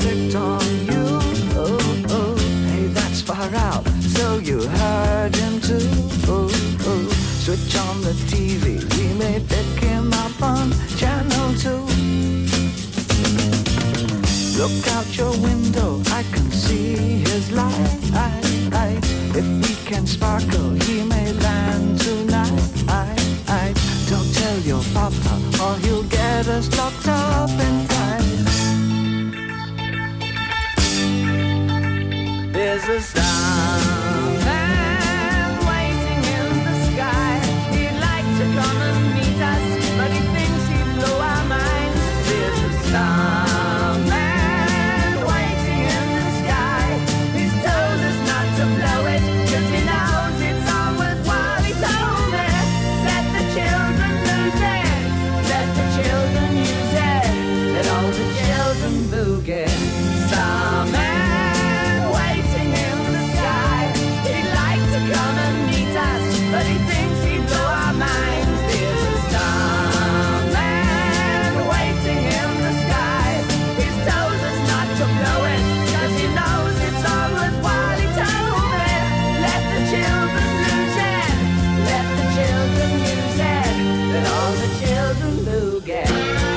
picked on you. Oh, oh, hey, that's far out. So you heard him too. Oh, oh, switch on the TV. We may pick him up on channel 2. Look out your window, I can see his light. If we can sparkle, he may land tonight. Don't tell your papa, or he'll get us locked up in fight. There's a starman waiting in the sky. He'd like to come and meet us, but he thinks he'd blow our minds. There's a starman waiting in the sky. He's told us not to blow it, 'cause he knows it's all worthwhile. He told me, let the children lose it, let the children use it, let all the children boogie. Starman waiting in the sky. He'd like to come and meet us, but he thinks he'd blow our minds. There's a starman waiting in the sky. He's told us not to blow it, 'cause he knows it's all worthwhile. He told me, let the children lose it, let the children use it, let all the children boogie.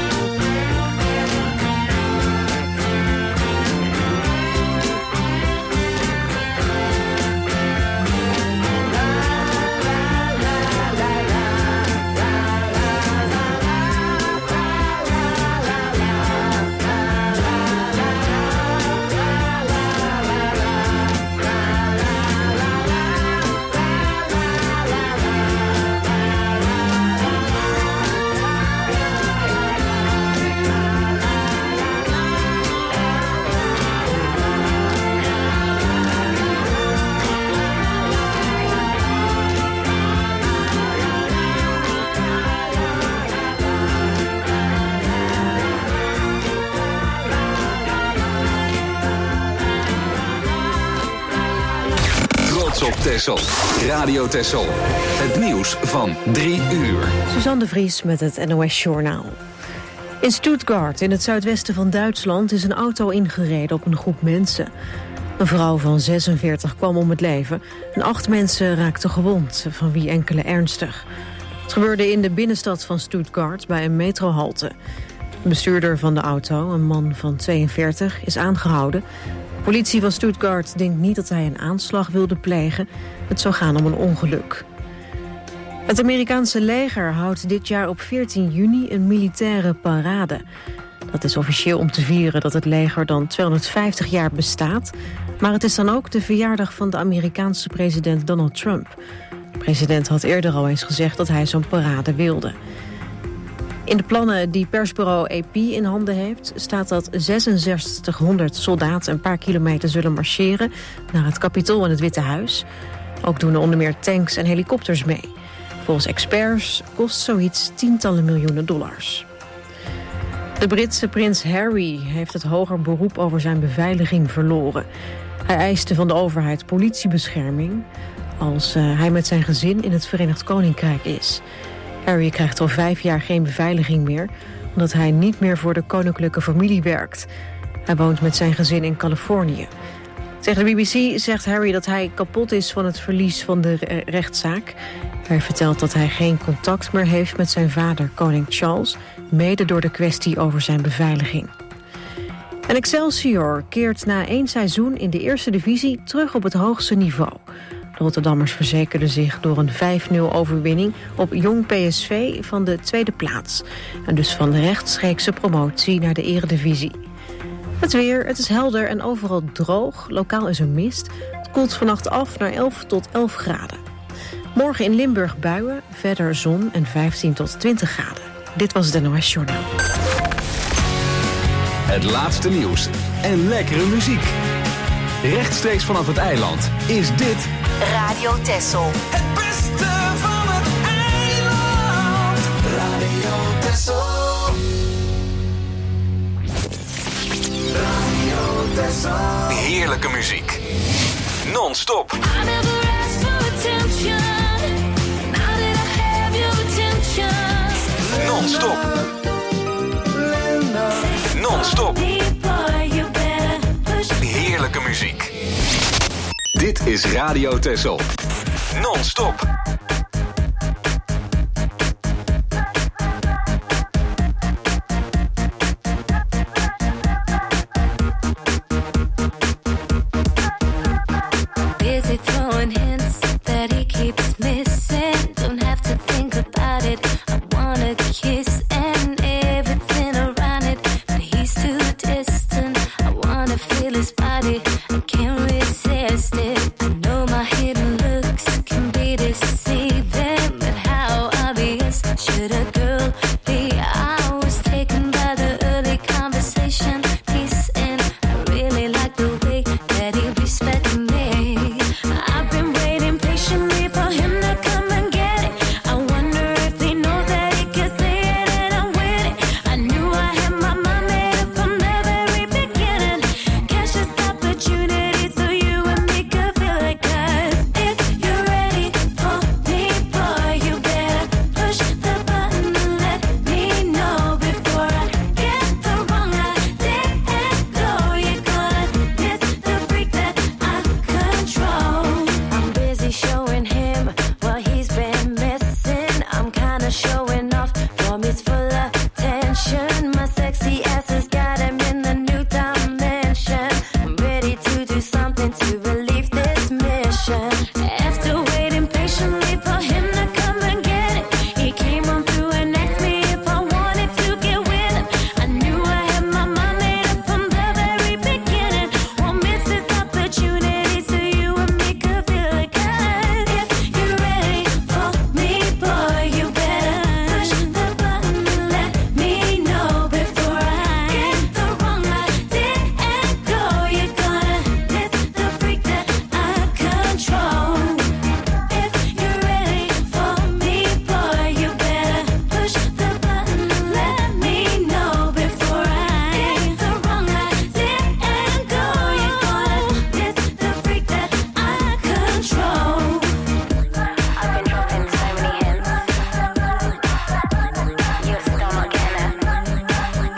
Op Texel. Radio Texel. Het nieuws van 3 uur. Suzanne de Vries met het NOS-journaal. In Stuttgart, in het zuidwesten van Duitsland, is een auto ingereden op een groep mensen. Een vrouw van 46 kwam om het leven en 8 mensen raakten gewond, van wie enkele ernstig. Het gebeurde in de binnenstad van Stuttgart bij een metrohalte. De bestuurder van de auto, een man van 42, is aangehouden. De politie van Stuttgart denkt niet dat hij een aanslag wilde plegen. Het zou gaan om een ongeluk. Het Amerikaanse leger houdt dit jaar op 14 juni een militaire parade. Dat is officieel om te vieren dat het leger dan 250 jaar bestaat. Maar het is dan ook de verjaardag van de Amerikaanse president Donald Trump. De president had eerder al eens gezegd dat hij zo'n parade wilde. In de plannen die persbureau AP in handen heeft, staat dat 6600 soldaten een paar kilometer zullen marcheren naar het Capitool en het Witte Huis. Ook doen er onder meer tanks en helikopters mee. Volgens experts kost zoiets tientallen miljoenen dollars. De Britse prins Harry heeft het hoger beroep over zijn beveiliging verloren. Hij eiste van de overheid politiebescherming als hij met zijn gezin in het Verenigd Koninkrijk is. Harry krijgt al 5 jaar geen beveiliging meer, omdat hij niet meer voor de koninklijke familie werkt. Hij woont met zijn gezin in Californië. Tegen de BBC zegt Harry dat hij kapot is van het verlies van de rechtszaak. Hij vertelt dat hij geen contact meer heeft met zijn vader, koning Charles, mede door de kwestie over zijn beveiliging. En Excelsior keert na 1 seizoen in de eerste divisie terug op het hoogste niveau. De Rotterdammers verzekerden zich door een 5-0 overwinning op Jong PSV van de 2e plaats. En dus van de rechtstreekse promotie naar de eredivisie. Het weer, het is helder en overal droog. Lokaal is er mist. Het koelt vannacht af naar 11 tot 11 graden. Morgen in Limburg buien, verder zon en 15 tot 20 graden. Dit was het NOS Journaal. Het laatste nieuws en lekkere muziek. Rechtstreeks vanaf het eiland is dit Radio Texel. Het beste van het eiland. Radio Texel. Radio Texel. heerlijke muziek. Non-stop. Non-stop. Non-stop. muziek. Dit is Radio Texel. Non-stop. Busy throwing hints that he keeps missing. Don't have to think about it. I wanna kiss and everything around it, but he's too distant. I wanna feel his body. I can't resist it. I know my hidden looks can be deceiving, but how obvious should a girl be? I was taken by the early conversation piece, and I really like the way that he respected me. I've been waiting patiently for him to come and get it. I wonder if he knows that he can say it and I'm with it. I knew I had my mind made up from the very beginning. Catch this opportunity so you and me could feel it. 'Cause if you're ready for me, boy, you better push the button and let me know before I get the wrong idea and go. You're gonna miss the freak that I control. I'm busy showing him what he's been missing. I'm kinda showing off from his full attention. My sexy ass has got him in the new dimension. I'm ready to do something to relieve this mission. After waiting patiently for him to come and get it, he came on through and asked me if I wanted to get with him. I knew I had my mind made up from the very beginning. Won't miss this opportunity so you and me could feel it. 'Cause if you're ready for me, boy, you better push the button and let me know before I get the wrong idea and go. You're gonna miss the freak that I control. If you're ready for me, boy, you better push the button and let me know before I get the wrong idea and go. You're gonna miss the freak that I control. I've been dropping so many hints. You're still not getting it. Now that you've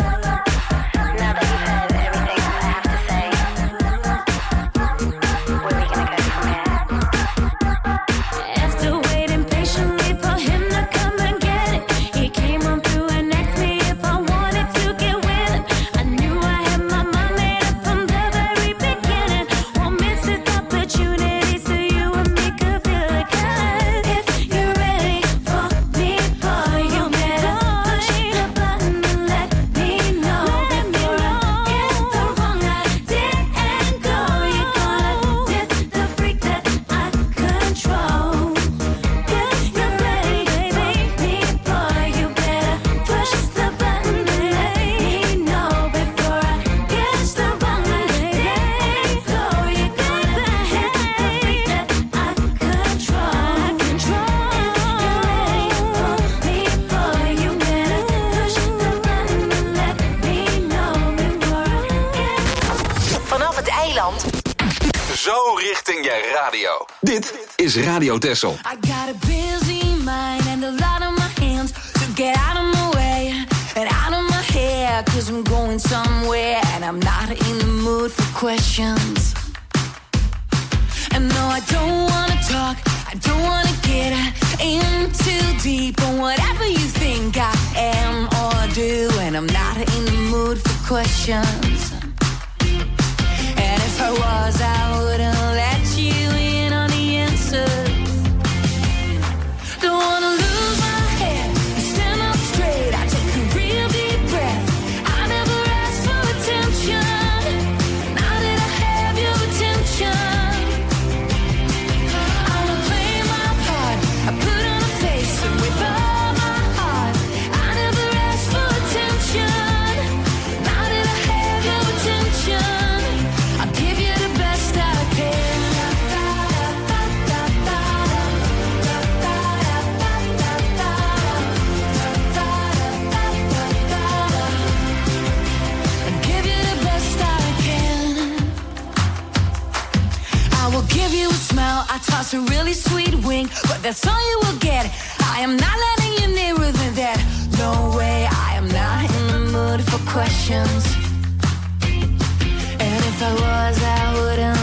heard everything I have to say, where are we gonna go from here? After waiting patiently for him to come and get it, he came on through and asked me if I wanted to get with him. I knew I had my mind made up from the very beginning. Won't miss this opportunity so you and me could feel it. 'Cause if you're ready for me, boy, you better push the button and let me know before I get the wrong idea and go. You're gonna miss the freak that I control. If you're ready for me, boy, you better push the button and let me know before I get the wrong idea and go. You're gonna miss the freak that I control. If you're ready for me, boy, you better push the button and let me know before I get. Vanaf het eiland. Zo richting je radio. Dit is Radio Texel. I got a busy mind and a lot on my hands, so get out of my way and out of my hair, 'cause I'm going somewhere and I'm not in the mood for questions. And no, I don't wanna talk, I don't wanna get in too deep on whatever you think I am or do, and I'm not in the mood for questions. And if I was, I wouldn't let you in on the answers. Don't wanna lose my head, stand up straight, I take a real deep breath. I never asked for attention, now that I have your attention. I'ma play my part, I put on a face and with all my heart. I never asked for attention, now that I have your attention. I'll give you the best I can. Give you a smell, I toss a really sweet wink, but that's all you will get. I am not letting you nearer than that. No way, I am not in the mood for questions. And if I was, I wouldn't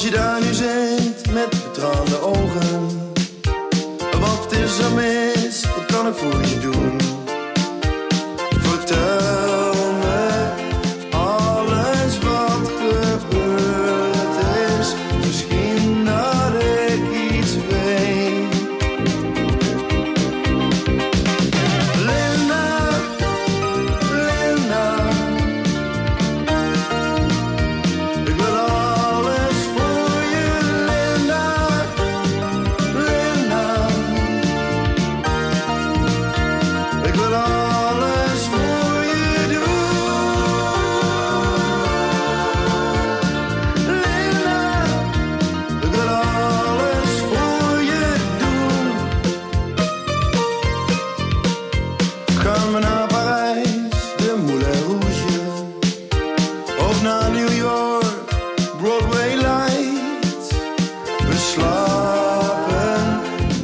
Als je daar nu zit met betraande ogen, wat is er mis? Wat kan ik voor je doen? Vertel me alles wat gebeurd is. Misschien dat ik iets weet. Linda, Linda, ik wil alles voor je. Linda, Linda, ik wil alles voor je doen. Linda, ik wil alles voor je doen. Gaan we naar Parijs, de Moulin Rouge, of naar New York, Broadway Lights. We slapen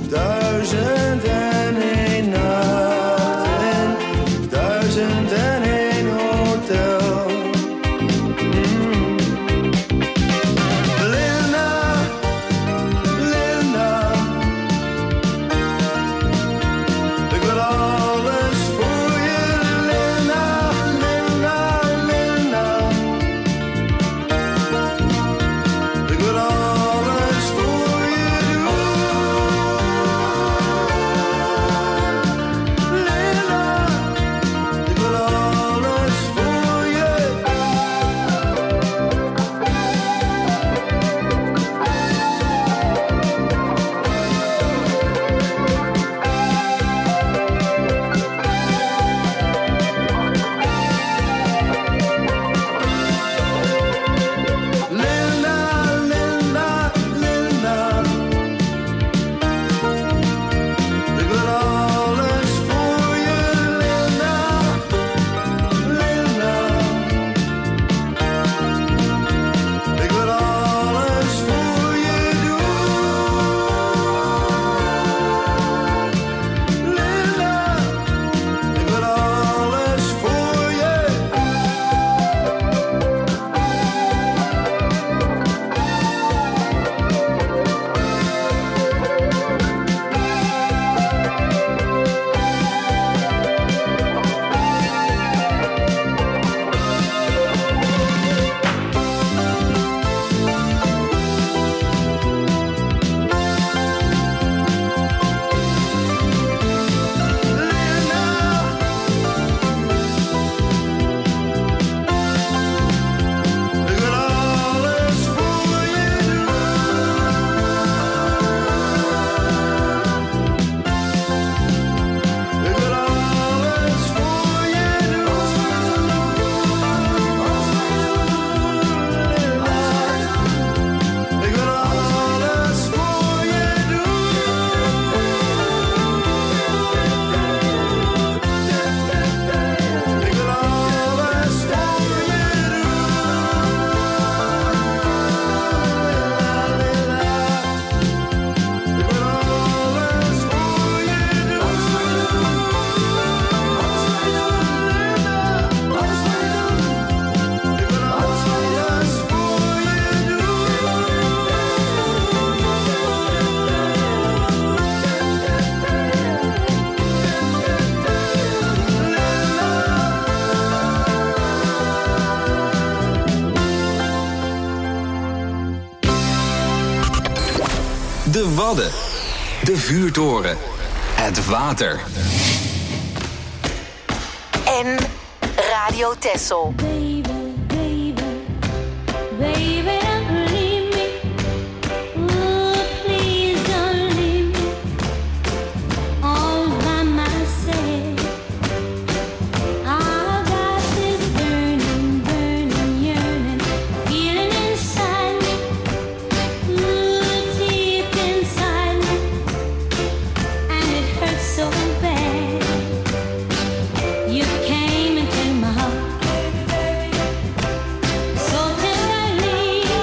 1001 nacht in 1001 hotel. Linda, Linda, ik wil alles voor je. Linda, Linda, Linda, ik wil alles voor je doen. Linda, ik wil alles voor je. Linda, Linda, Linda, ik wil alles voor je. Linda, Linda, ik wil alles voor je doen. Linda, ik wil alles voor je. Ik wil alles voor je doen. Ik wil alles voor je doen. Ik wil alles voor je doen. Ik wil alles voor je doen. Ik wil alles voor je De Wadden. De vuurtoren. Het water. En Radio Texel. Baby, baby, baby, don't leave me. Ooh, please don't leave me all by myself. I've got this burning, burning yearning feeling inside me. Ooh, deep inside me, and it hurts so bad. You came into my heart so tenderly.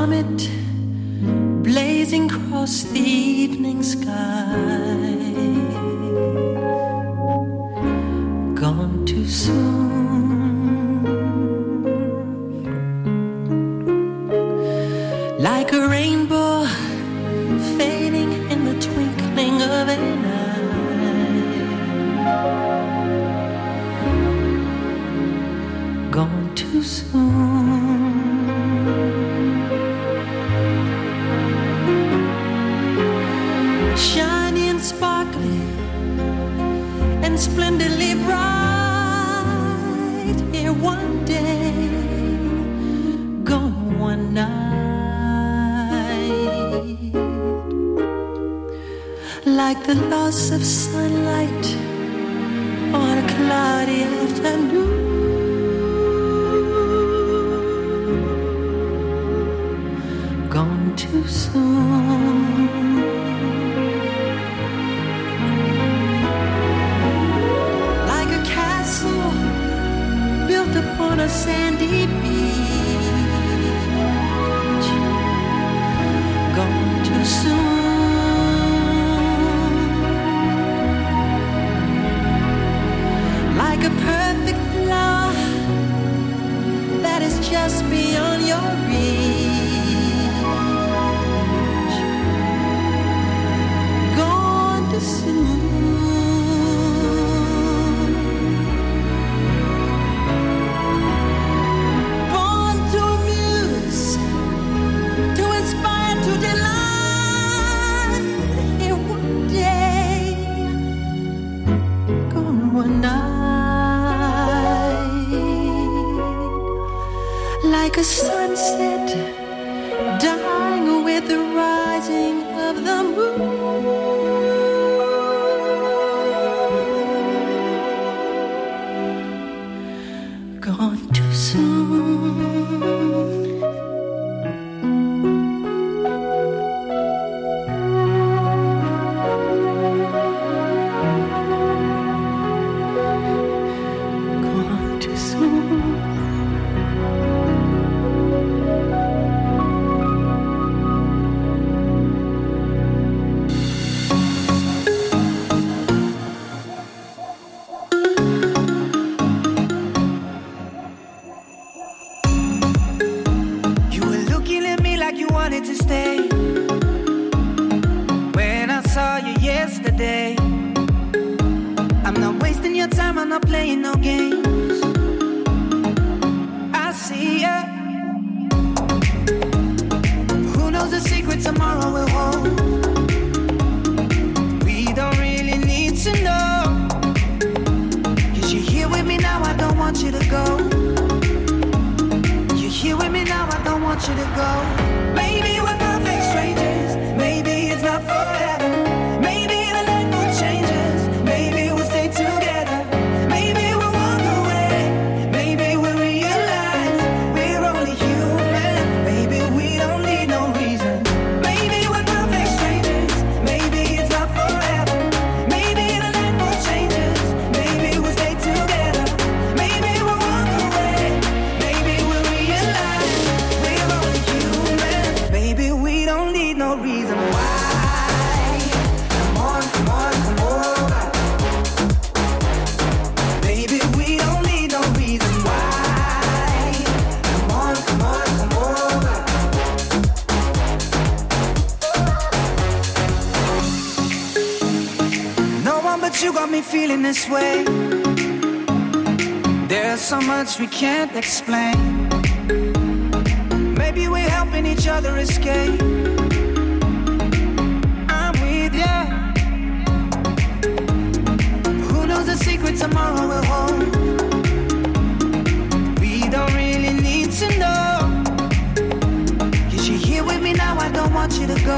comet blazing across the evening sky. Gone too soon. Like a rainbow fading in the twinkling of an eye. Gone too soon. Shiny and sparkly and splendidly bright. Here one day, gone one night. Like the loss of sunlight on a cloudy afternoon. Gone too soon. Like a castle built upon a sandy beach. Gone too soon. Like a perfect flower that is just beyond your reach. Gone too soon. Born to amuse, to inspire, to delight. Here one day, gone one night. Like a sunset dying with the rising of the moon. Gone too soon. Gone too soon. You were looking at me like you wanted to stay. When I saw you yesterday, I'm not wasting your time, I'm not playing no games. I see ya. Who knows the secret tomorrow will hold? We don't really need to know. 'Cause you're here with me now, I don't want you to go. You're here with me now, I don't want you to go. Maybe we're perfect strangers, maybe it's not forever. Maybe the light will change us, maybe we'll stay together. Maybe we'll walk away, maybe we'll realize we're only human. Maybe we don't need no reason. Maybe we're perfect strangers, maybe it's not forever. Maybe the light will change us, maybe we'll stay together. Maybe we'll walk away, maybe we'll realize we're only human. Maybe we don't need no reason why. Come on, come on, come over. Maybe we don't need no reason why. Come on, come on, come over. No one but you got me feeling this way. There's so much we can't explain. Maybe we're helping each other escape. I'm with ya. Who knows the secret tomorrow will hold? We don't really need to know. 'Cause you're here with me now, I don't want you to go.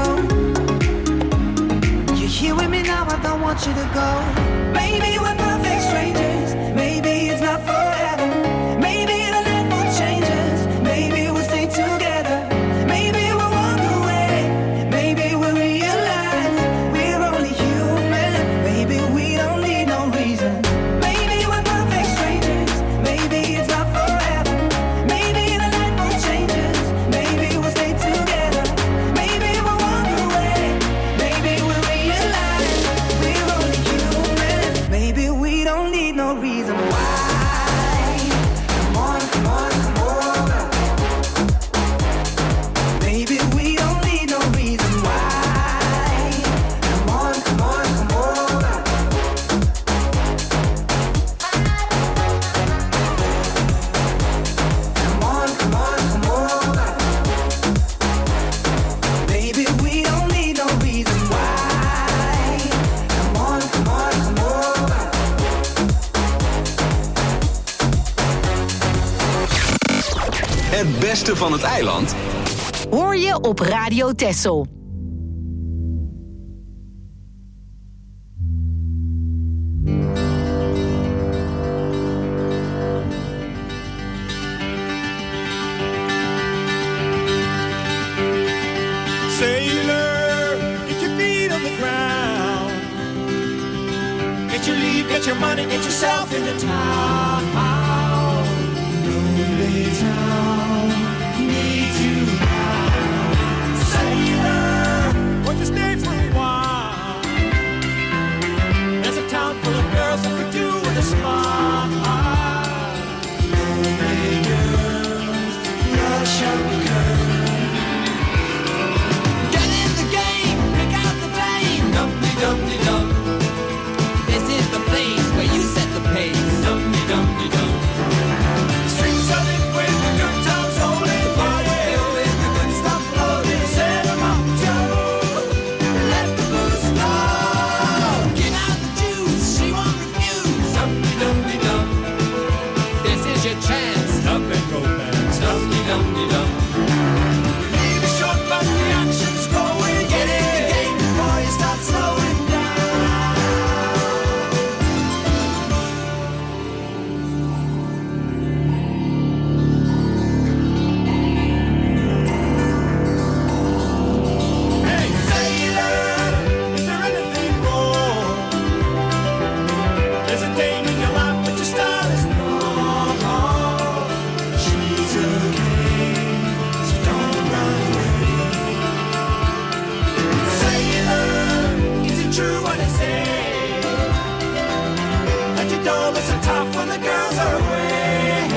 You're here with me now, I don't want you to go. Maybe we're perfect strangers, maybe it's not forever. Maybe the light will change us, maybe we'll stay together. Maybe we'll walk away, maybe we'll realize we're only human. Maybe we don't need no reason. Maybe we're perfect strangers, maybe it's not forever. Maybe the light will change us, maybe we'll stay together. Baby, we don't need no reason why. Come on, come on, come over. Het beste van het eiland Hoor je op Radio Texel. Sailor, get your feet on the ground. Get your leave, get your money, get yourself into town. Lonely town, needs you now. Sailor, want to stay for a while. There's a town full of girls that could do with a smile. Lonely girls, rush up the curve. Dum-de-dum-de-dum. This is the place where you set the pace. Dum-de-dum-de-dum. Strings of it when the good times rolling. The party with the good stuff floating. Set 'em up, Joe. Let the booze flow. Give out the juice, she won't refuse. Dum-de-dum-de-dum. This is your chance. Up and romance. Dum-de-dum-de-dum. Leave it short, but the action's going. Get in the game before you start slowing. When the girls are away,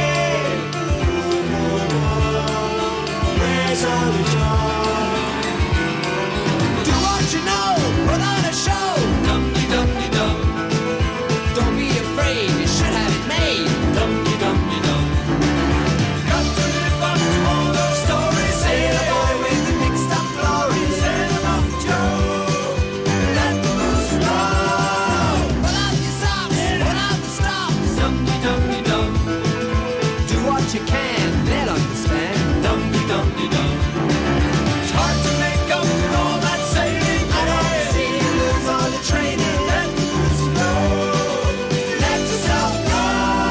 where's all the joy? Do what you know, put on a show. Dum-de-dum-de-dum. Don't be afraid, you should have it made. Dum-de-dum-de-dum. Got to live up to all those stories. Say the boy with the mixed up glories. Set 'em up, Joe. Let the booze flow. Put on your socks, put on the stops. Dum-de-dum-de-dum. Do what you can, they'll understand. Dum-de-dum-de-dum. It's hard to make up for all that sailing. I don't see you lose all the training. Let the booze flow. Let yourself go.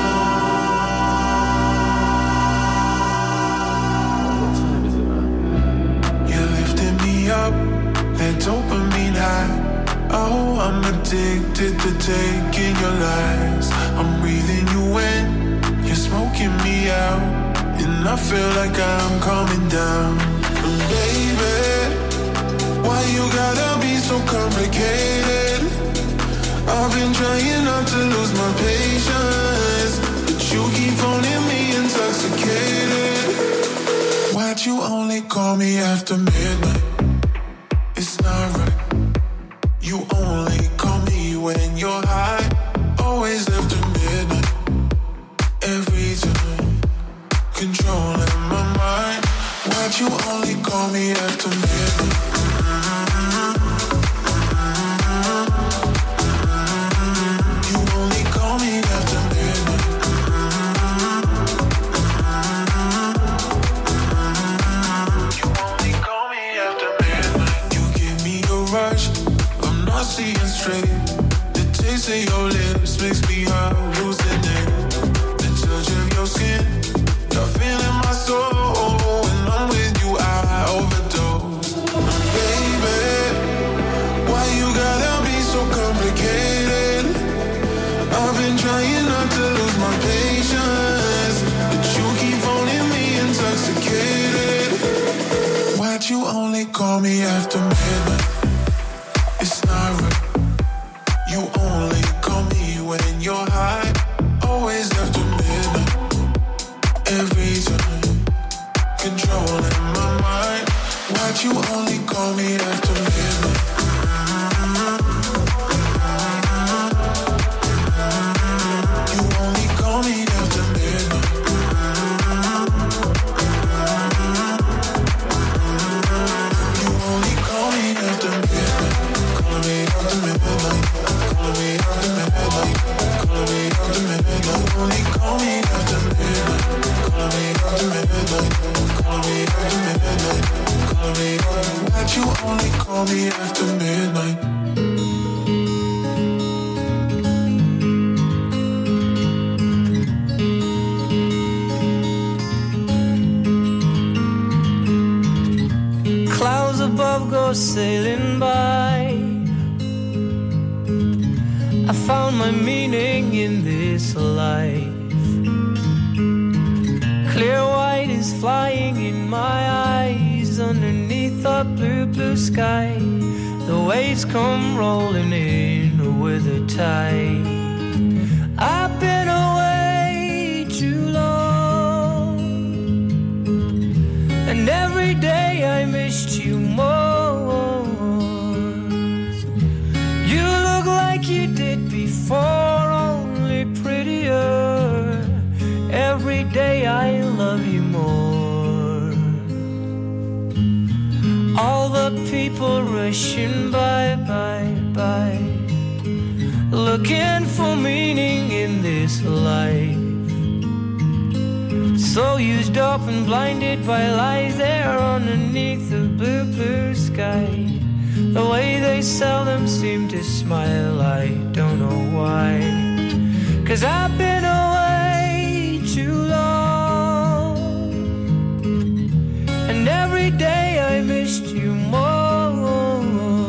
You lifted me up, that dopamine high. Oh, I'm addicted to taking your lies. I'm breathing you in, you're smoking me out, and I feel like I'm coming down. And baby, why you gotta be so complicated? I've been trying not to lose my patience, but you keep phoning me intoxicated. Why'd you only call me after midnight? It's not right. You only call me when you're high. Always after midnight. Every time. Controlling my mind. Why'd you only call me after midnight? You only call me after midnight. You only call me after midnight. You give me a rush, I'm not seeing straight. The taste of your lips makes me hallucinate. The touch of your skin, you're feeling my soul. When I'm with you, I overdose. Baby, why you gotta be so complicated? I've been trying not to lose my patience, but you keep phoning me intoxicated. Why'd you only call me after midnight? It's not right. You only call me when you're high. Always after midnight. Every time. Controlling my mind. Why'd you only call me after midnight? You only call me after midnight. You you only call me after midnight. Clouds above go sailing by. I found my meaning in this life. Clear white is flying in my eyes underneath a blue, blue sky. The waves come rolling in with a tide. I've been away too long, and every day I missed you more. You look like you did before, only prettier. Every day I love you more. All the people rushing by, looking for meaning in this life. So used up and blinded by lies there underneath the blue, blue sky. The way they seldom seem to smile, I don't know why. 'Cause I've been away too long, and every day I missed you more.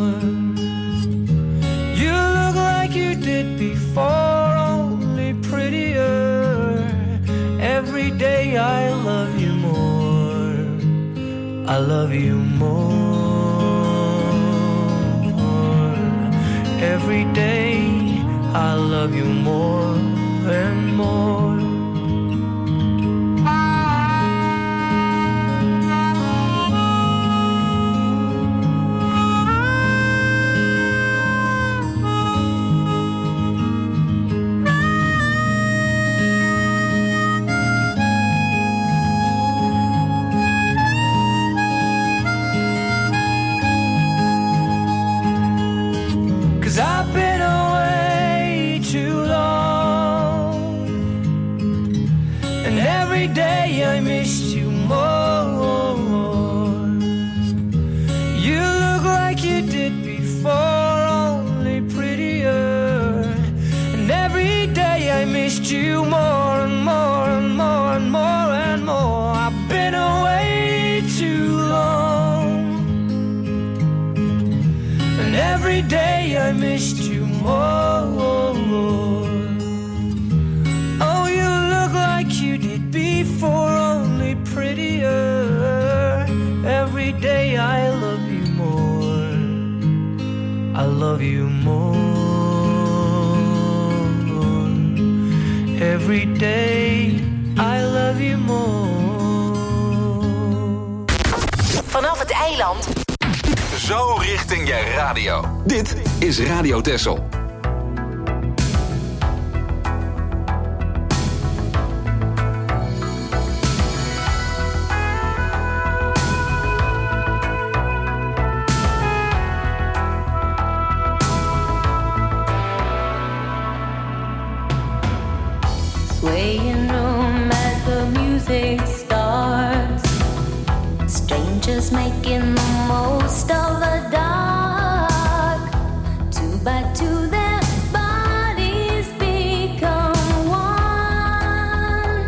You look like you did before, only prettier. Every day I love you more. I love you more. Every day I love you more and more. I've been away too long, and every day I missed you more. You look like you did before, only prettier. And every day I missed you more and more and more and more and more. I've been away too long, and every day I missed you more. Oh, you look like you did before, only prettier. Every day I love you more. I love you more. Every day I love you more. Vanaf het eiland. Zo richting je radio. Dit is Radio Texel. Swaying room as the music starts. Strangers making the most of the dark. Two by two their bodies become one.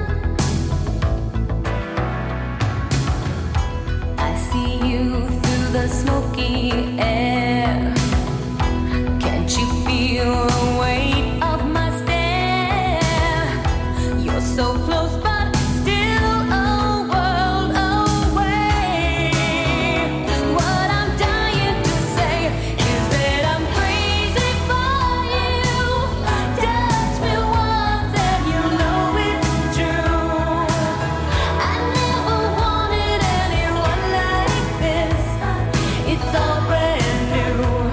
I see you through the smoky air. Can't you feel the weight of my stare? You're so close but still a world away. What I'm dying to say is that I'm crazy for you. Touch me once and you know it's true. I never wanted anyone like this. It's all brand new.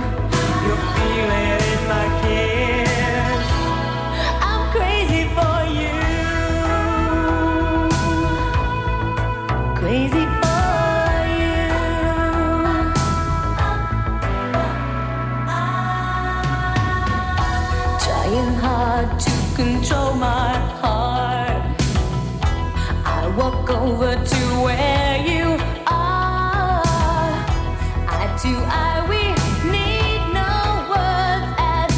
do I? We need no words at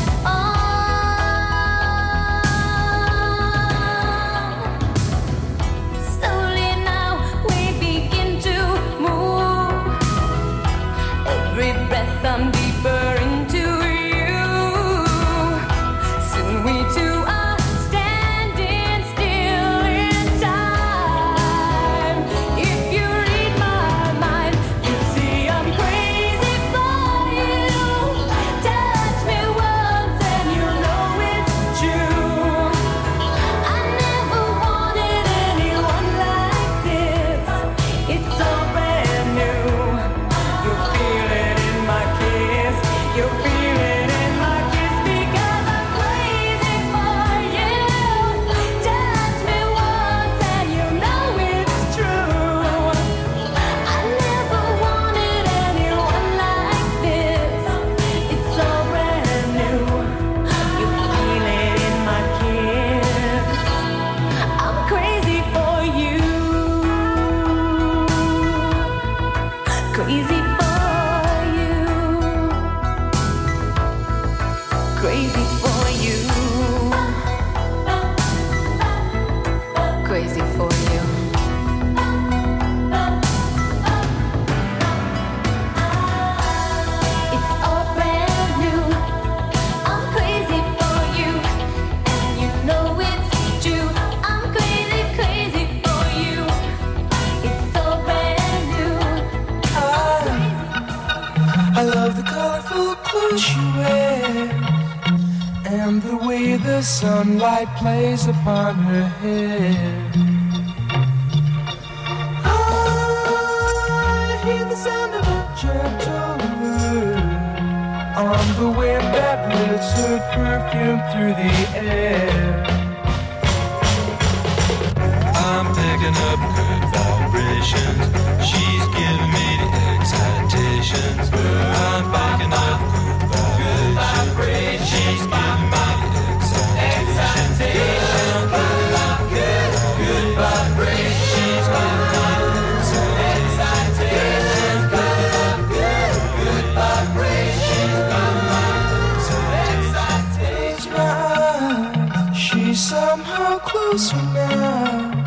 all. Slowly now we begin to move. Every breath I'm deeper into you. Soon we two are standing still in time. If you read my mind, you see I'm crazy for you. Touch me once and you know it's true. I never wanted anyone like this. It's all brand new. You feel it in my kiss. You feel it in my kiss because I'm crazy for you. Touch me once and you know it's true. I never wanted anyone like this. It's all brand new. You feel it in my kiss. I'm crazy for you. Crazy for you. Crazy for you. Crazy for you. It's all brand new. I'm crazy for you, and you know it's true. I'm crazy, crazy for you. It's all brand new. I love the colorful clothes she wears and the way the sunlight plays upon her hair. I hear the sound of a gentle word on the wind that lifts her perfume through the air. I'm picking up good vibrations. She's giving me the excitations. I'm picking up good vibrations. She's giving me the excitations. Good vibrations. She's giving me the excitations. Good vibrations. She's giving me the excitations. She's somehow closer now.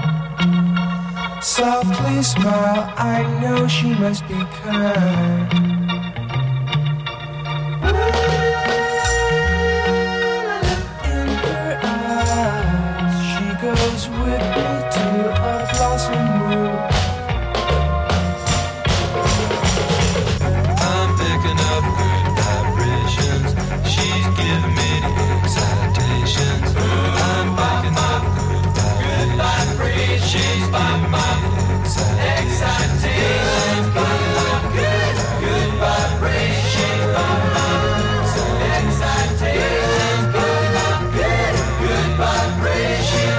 Softly smile, I know she must be kind. In her eyes, she goes with me to a blossom room. I'm picking up good vibrations. She's giving me the excitations. I'm picking up good vibrations. She's giving me the excitations. Good vibrations. Excitations. Good vibrations.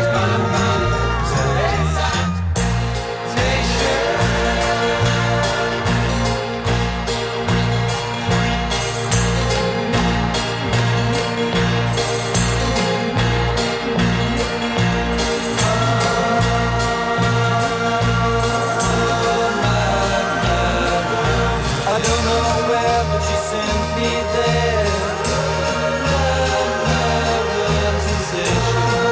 I don't know where, but she sends me there. Love, sensation.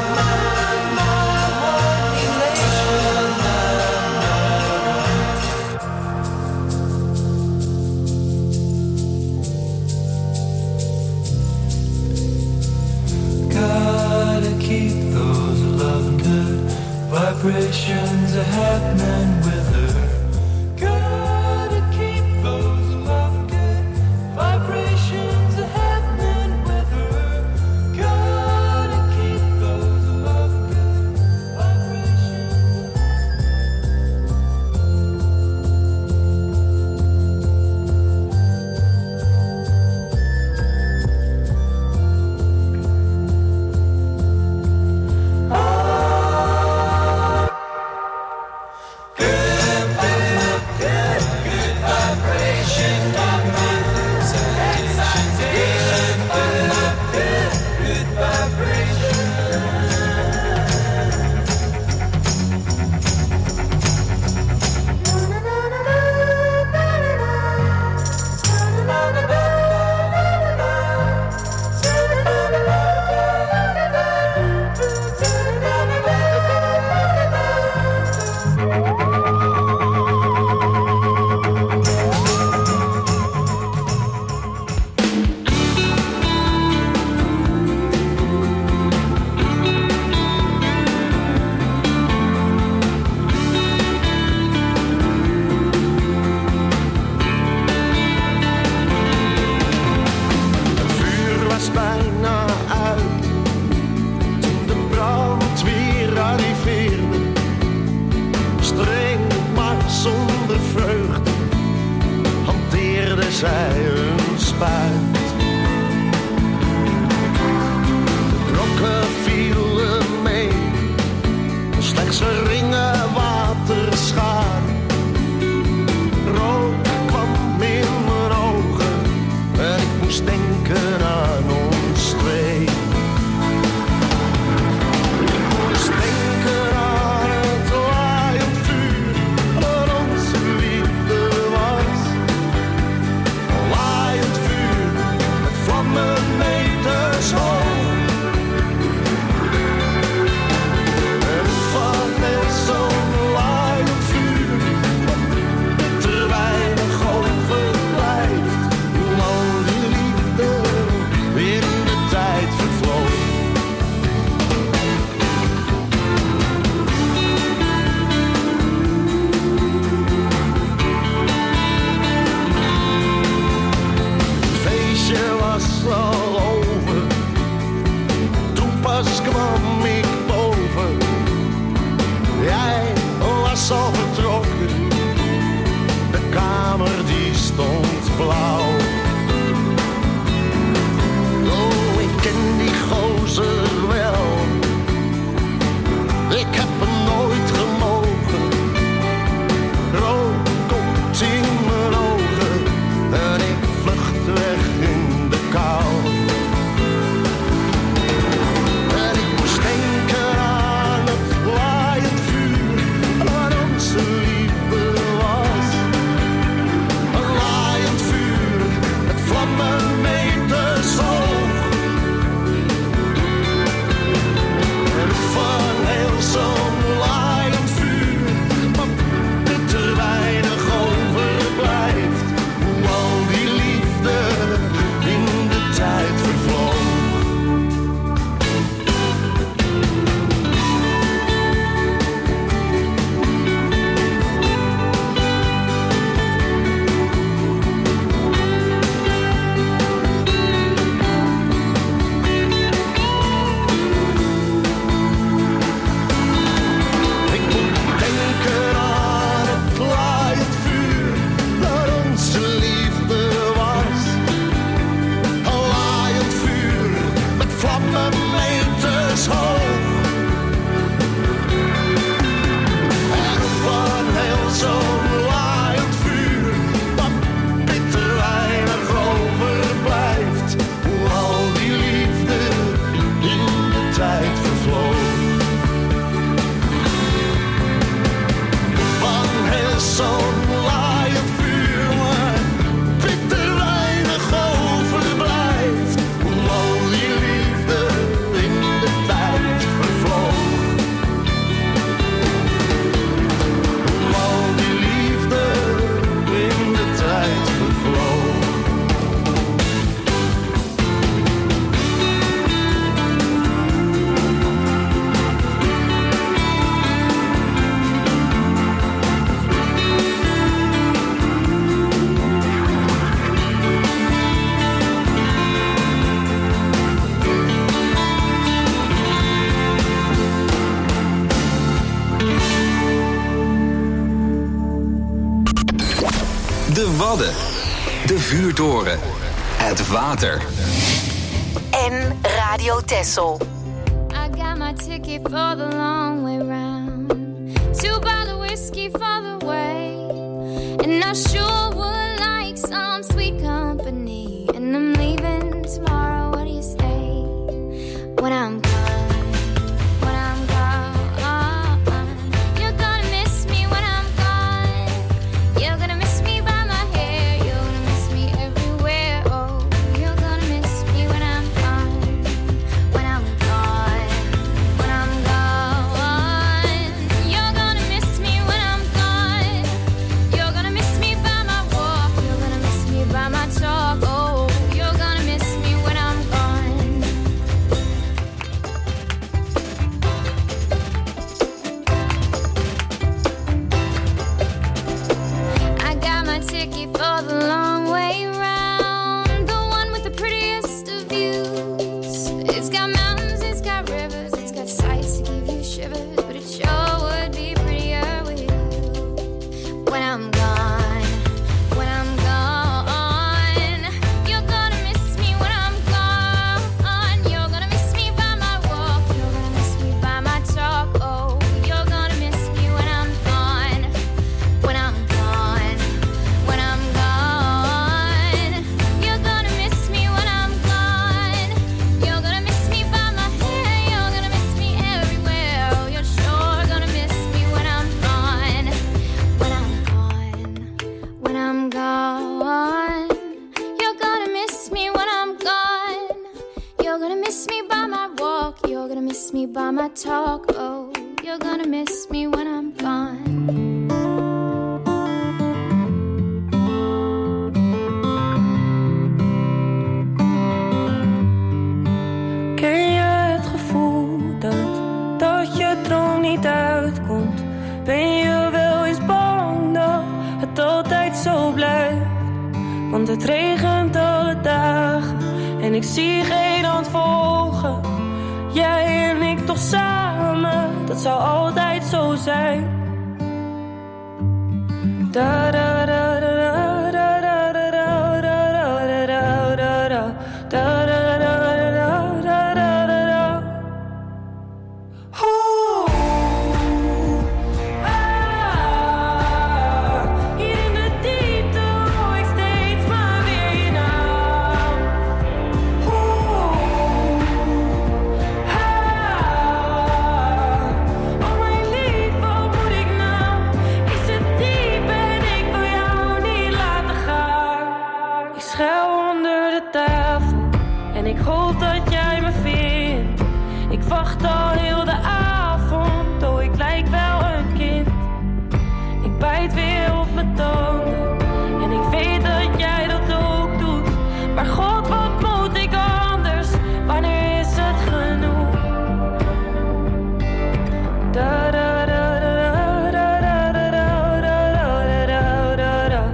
Gotta keep those loving good vibrations happening with her. Gotta keep those loving good vibrations happening with her. Gotta keep those loving good vibrations. Good zij een spuit. De brokken vielen mee, slechts een ringen waterschaar. Rood kwam in mijn ogen en ik moest denken aan ons twee. Ik moest denken aan het laaiend vuur dat onze liefde was. Een laaiend vuur met vlammen meters hoog. En van net zo'n laaiend vuur dat er weinig overblijft. Hoe al die liefde in de tijd vervloog. Het feestje was al over, toen pas kwam ik boven. Jij was al vertrokken, de kamer die stond blauw. Oh, ik ken die gozer wel, ik heb hem nooit gemogen. Rood komt in mijn ogen en ik vlucht weg in de kou. En ik moest denken aan het laaiend vuur dat onze liefde was. Een laaiend vuur met vlammen meters hoog. En van heel zo'n laaiend vuur dat er weinig overblijft. Hoe al die liefde in de tijd vervloog. Ik moet denken aan het laaiend vuur dat onze liefde was. Een laaiend vuur met vlammen meters hoog. En van heel zo'n laaiend vuur dat bitter weinig overblijft. Hoe al die liefde in de tijd vervloog. Van heel zo'n laaiend vuur, maar bitter weinig overblijft. Hoe al die liefde in de tijd vervloog. Hoe al die liefde in de tijd vervloog. De Wadden. De vuurtoren. Het water. En Radio Texel. I got my ticket for the long way round. 2 bottle whiskey for the way. And I sure would like some sweet company. And I'm leaving tomorrow, what do you say? When I'm gone, when I'm gone. You're gonna miss me when I'm gone. You're gonna miss me by my hair. You're gonna miss me everywhere. Oh, you're gonna miss me when I'm gone. When I'm gone, when I'm gone. You're gonna miss me when I'm gone. You're gonna miss me by my walk. You're gonna miss me by my talk. Oh, kiss me by my talk. Oh, you're gonna miss me when I'm gone. Ken je het gevoel dat je droom niet uitkomt? Ben je wel eens bang dat het altijd zo blijft? Want het regent alle dagen en ik zie geen hand volgen. Jij en ik toch samen, dat zou altijd zo zijn. Da da da da da da da da da da da da da da. Ik hoop dat jij me vindt. Ik wacht al heel de avond. Oh, ik lijk wel een kind. Ik bijt weer op mijn tanden. En ik weet dat jij dat ook doet. Maar God, wat moet ik anders? Wanneer is het genoeg? Da da da da da da da da da da da da.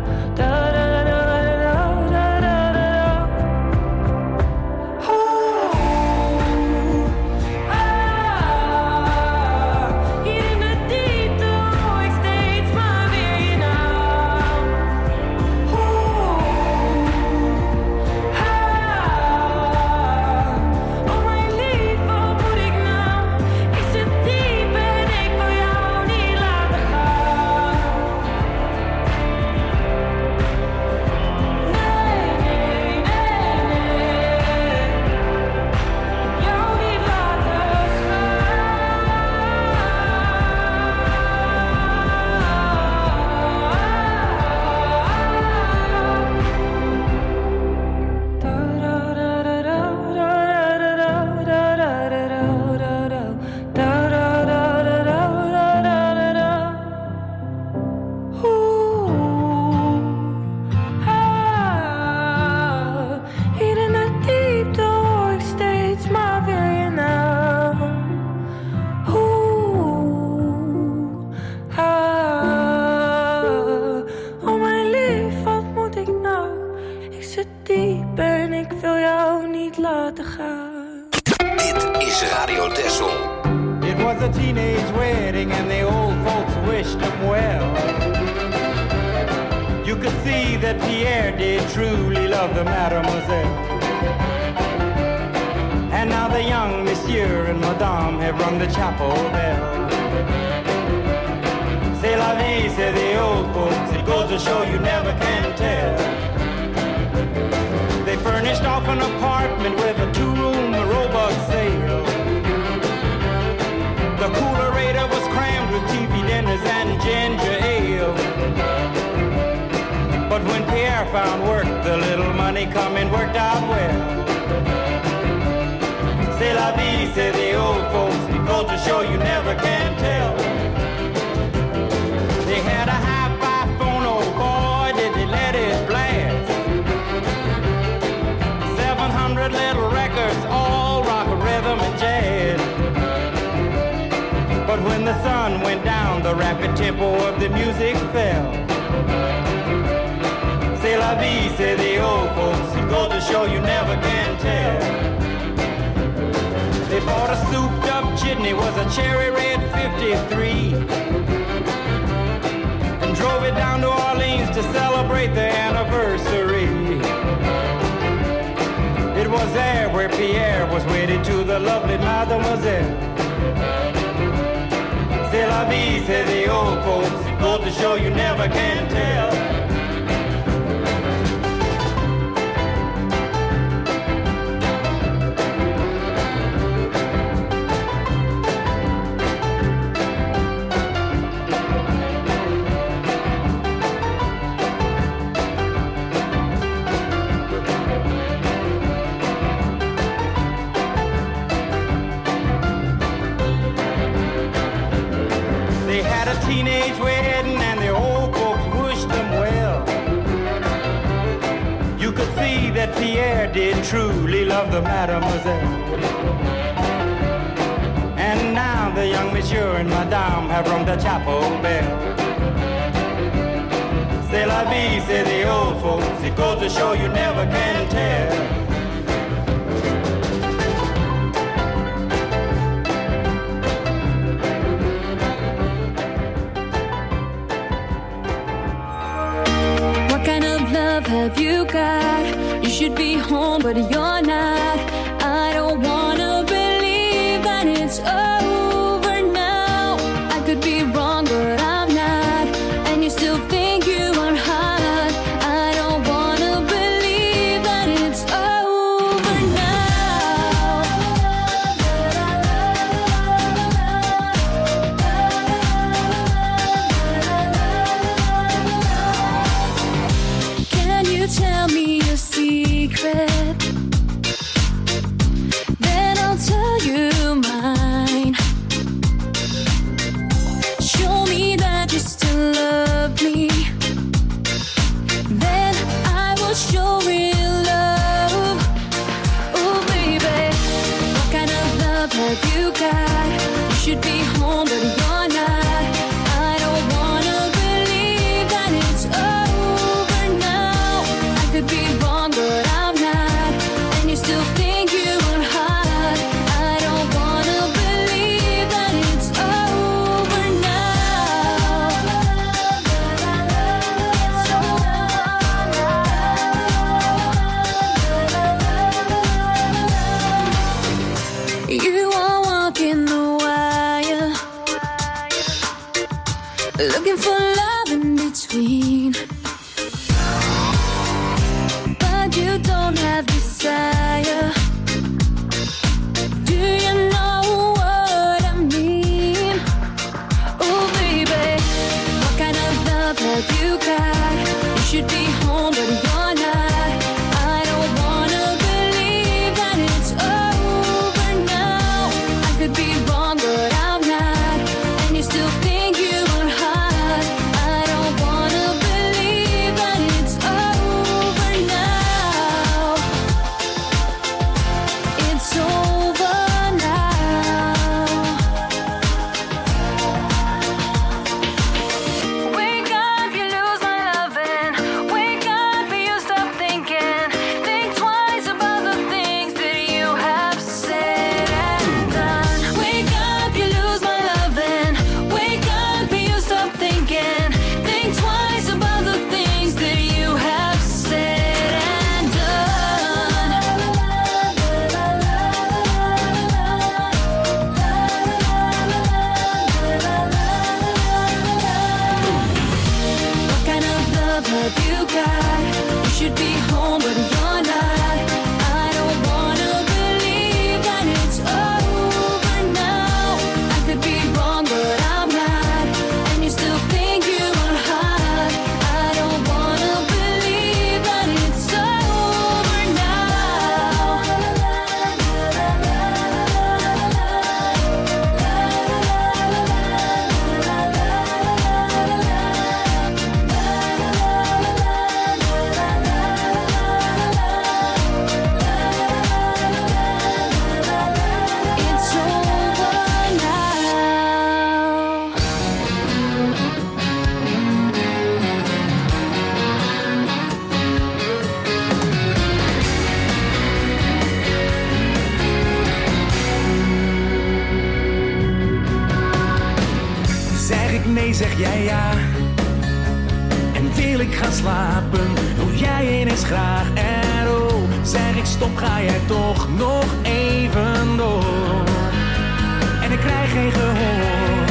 teenage wedding and the old folks wished them well. You could see that Pierre did truly love the mademoiselle. And now the young monsieur and madame have rung the chapel bell. C'est la vie, say the old folks. It goes to show you never can tell. What kind of love have you got? You should be home, but you're not. I don't wanna believe that it's over now. I could be wrong, but I'm not. And you still think you are hot. I don't wanna believe that it's over now. Can you tell me your secret? Then I'll tell you mine. Show me that you still love me. Then I will show real love. Oh baby, what kind of love have you got? You should be home, but you're not. I don't wanna believe that it's over now. I could be wrong, but I'm not. And you still think you are hot. I don't wanna believe that it's over now. You are walking the wire, looking for love in between, but you don't have desire. Do you know what I mean? Oh baby, what kind of love have you got? You should be home, but you're not. I don't wanna believe that it's over now. I could be wrong, but I'm not. And you still think you are hot. I don't wanna believe that it's over now. It's over now. Wake up, you lose my loving. Wake up, you stop thinking. Think twice about the things that you have said and done. Wake up, you lose my loving. Wake up, you stop thinking. Think twice about the things that you have said and done. What kind of love have you got? You should be home, but you're not. I don't wanna believe that it's over now. I could be wrong, but I'm not. And you still think you are hot. I don't wanna believe that it's over now. It's over now. Zeg ik nee, zeg jij ja. En wil ik gaan slapen, doe jij ineens graag. En oh, zeg ik stop, ga jij toch nog even door. En ik krijg geen gehoor.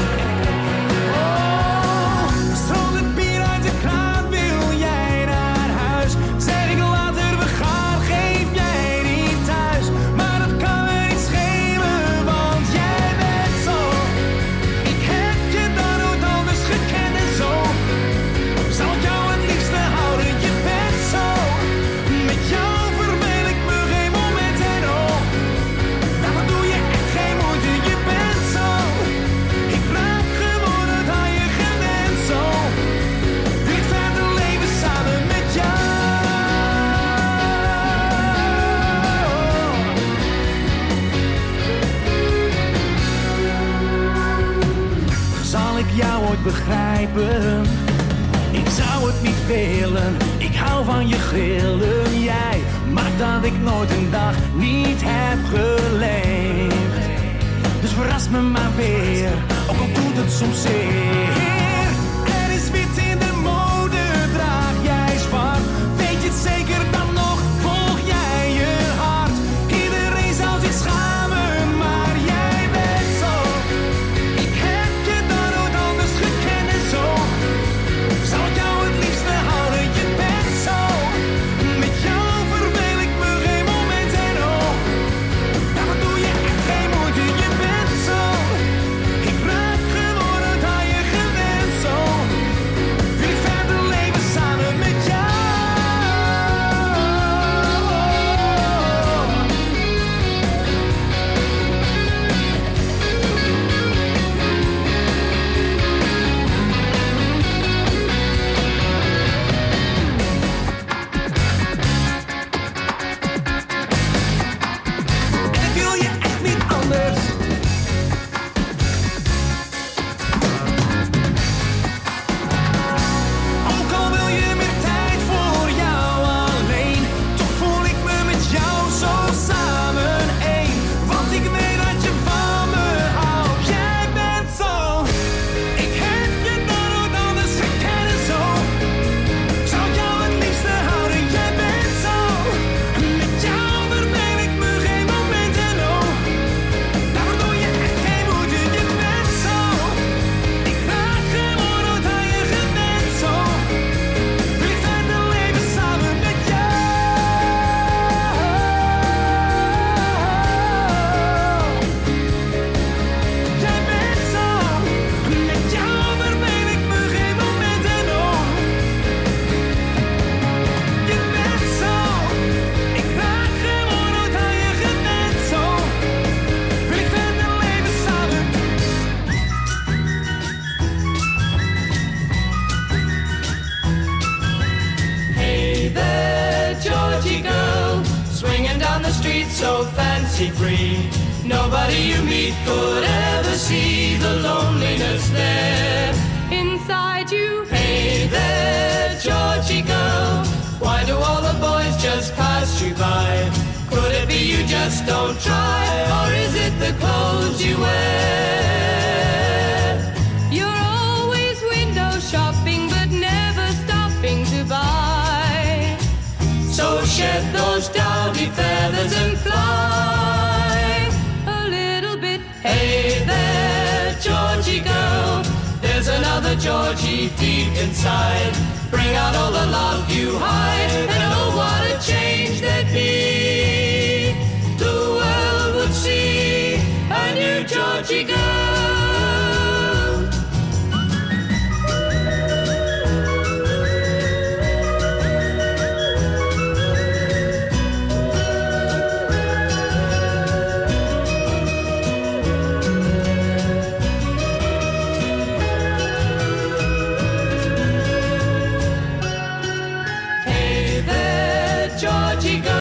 Oh, zonder bier uit de kraan wil jij naar huis. Zeg ik later we gaan, geef jij niet thuis. Maar dat kan me niet schelen, want jij bent zo. Ik heb je dan nooit anders gekend en zo. Zal ik jou het liefste houden, je bent zo. Met jou verveel ik me geen moment en oh. Daarom doe je echt geen moeite, je bent zo. het begrijpen. Ik zou het niet willen, ik hou van je grillen. Jij maakt dat ik nooit een dag niet heb geleefd. Dus verras me maar weer, ook al doet het soms zeer. Er is wit in de mode, draag jij zwart. Weet je het zeker dan nog, volg jij je hart. Iedereen zou zich schamen, maar jij bent zo. Ik heb je dan nooit anders gekend en zo. Zou ik jou het liefste houden, je bent zo. Met jou verveel ik me geen moment en oh. Daarvoor doe je echt geen moeite, je bent zo. Ik raak gewoon aan je gewend zo. Wil ik verder leven samen met jou. En ik wil je echt niet anders. Ook al wil je meer tijd voor jou alleen, toch voel ik me met jou zo samen één. Want ik weet dat je van me houdt. Jij bent zo. Ik heb je dan nooit anders gekend en zo. Zou ik jou het liefste houden, jij bent zo. Met jou verveel ik me geen moment en oh. Daarvoor doe je echt geen moeite, je bent zo. Ik raak gewoon aan je gewend zo. Wil ik verder leven samen met jou. Jij bent zo. Met jou verveel ik me geen moment en oh. Je bent zo. Ik raak gewoon aan je gewend zo. Wil ik verder leven samen. Hey there, Georgie girl, swinging down the street so fancy-free. Nobody you meet could ever see the loneliness there Inside you, Hey there, Georgie girl, why do all the boys just pass you by? Could it be you just don't try, or is it the clothes you wear? you're always window shopping but never stopping to buy. So shed those dowdy feathers and fly A little bit, Hey there, Georgie girl, there's another Georgie deep inside. Bring out all the love you hide and